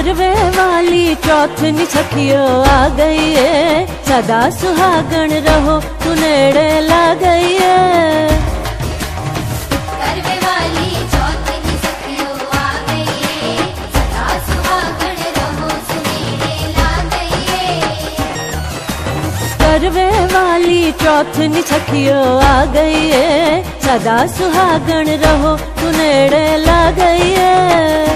करवे वाली चौथ नी सखियो आ गई है, सदा सुहागण रहो तू नेड़े ला गई है। करवे वाली चौथ नी सखियो आ गई है, सदा सुहागण रहो तू नेड़े ला गई है। करवे वाली चौथ नी सखियो आ गई है, सदा सुहागण रहो तू नेड़े ला गई है।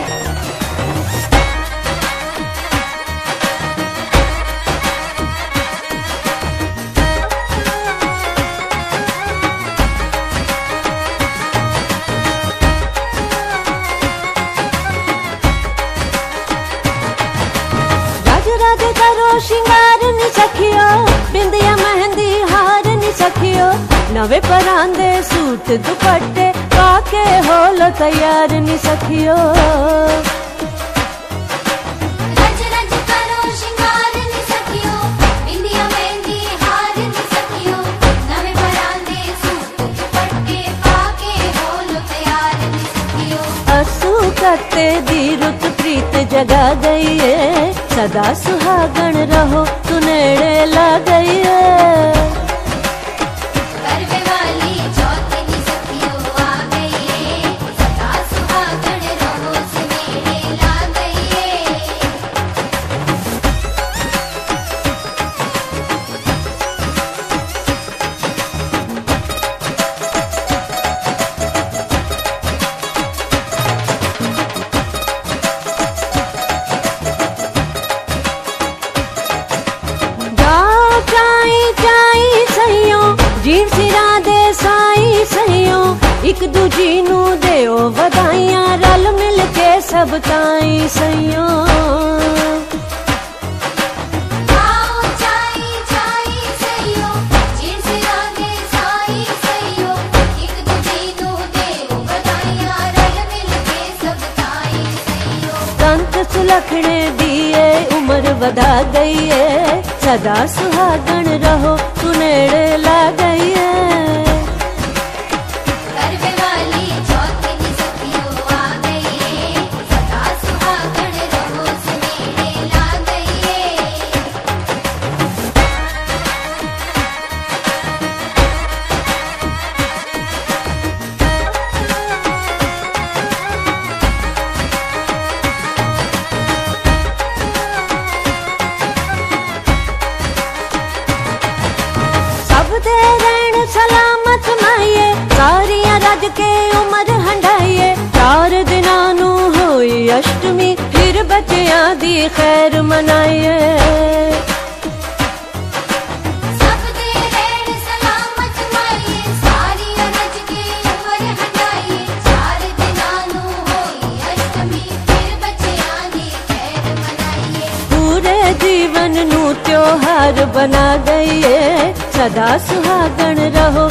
राज करो शिंगार नी सखियो, बिंदिया मेहंदी हार नी सखियो, नवे परांदे सूट दुपट्टे पाके होलो तैयार नी सखियो। रज रज करो शिंगार नी सखियो, बिंदिया मेहंदी हार नी सखियो, नवे परांदे सूट दुपट्टे पाके होलो तैयार नी सखियो। असू कत्ते दी रुत प्रीत जगा गई है, सदा सुहागण रहो तू नेड़े ला गई है। करवे वाली चौथ नी सखियो आ गई है, सदा सुहागण रहो तू नेड़े ला गई है। जीव सिरा दे साई सहियो, एक दूजी नू देओ वधाइयां, रल मिल के सब ताई सहियो। आओ चाई चाई सहियो, जीव सिरा दे साई सहियो, एक दूजी नू देओ वधाइयां, रल मिल के सब ताई सहियो। कंत सुलखने दिए उम्र वधा गई है, सदा सुहागण रहो तू नेड़े ला गई है। करवे वाली चौथ नी सखियो आ गई है, सदा सुहागण रहो तू नेड़े ला गई है। सब दे रहन सलामत माइए, सारियां रज के उमर हंडाइए, 4 दिनां नू होई अष्टमी, फिर बच्चियां दी खैर मनाइए। सब दे रहन सलामत माइए, सारी रज के उमर हंडाइए, 4 दिनां नू होई अष्टमी, फिर बच्चियां दी खैर मनाइए। पूरे जीवन नू त्योहार बना गई है, सदा सुहागण रहो